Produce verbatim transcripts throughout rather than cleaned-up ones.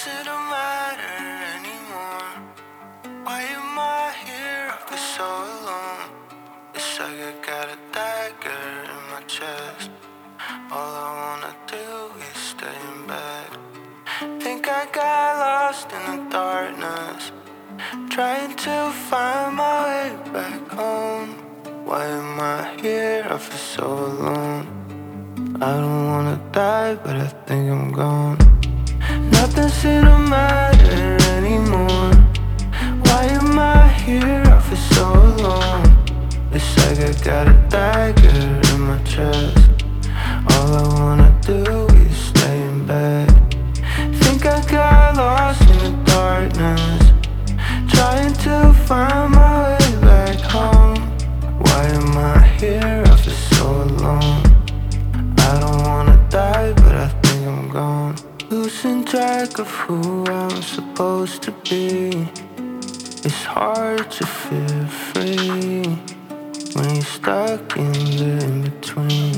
it don't matter anymore. Why am I here? I feel so alone. It's like I got a dagger in my chest. All I wanna do is stay in bed. Think I got lost in the darkness, trying to find my way back home. Why am I here? I feel so alone. I don't wanna die, but I think I'm gone. Nothing seems to matter anymore. Why am I here? I feel so alone. It's like I got a dagger in my chest. All I wanna do is stay in bed. Think I got lost in the darkness, trying to find my way back home. Why am I here? I feel so alone. I don't wanna die, but I think I'm gone. Losing track of who I'm supposed to be. It's hard to feel free when you're stuck in the in-between.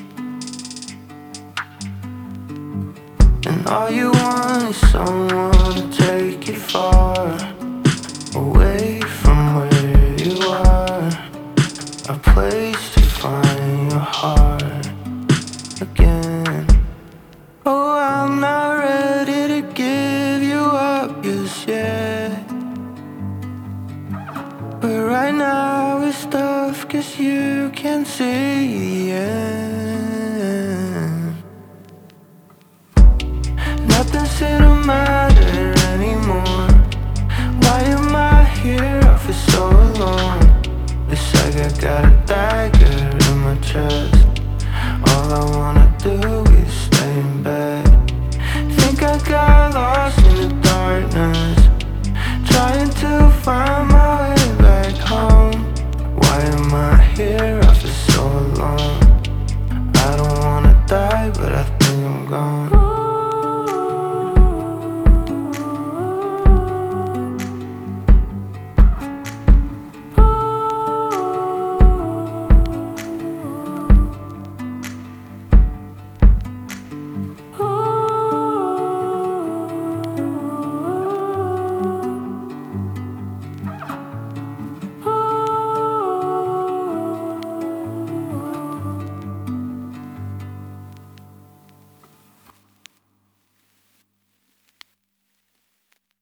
And all you want is someone to take you far away from where you are. A place to find your heart again. Oh, I'm not ready to give you up just yet, but right now it's tough, cause you can't see the end. Nothing seems to matter anymore. Why am I here? I feel so alone. It's like I got a dagger in my chest. All I wanna do is stay in bed. Think I got lost in the darkness, trying to find my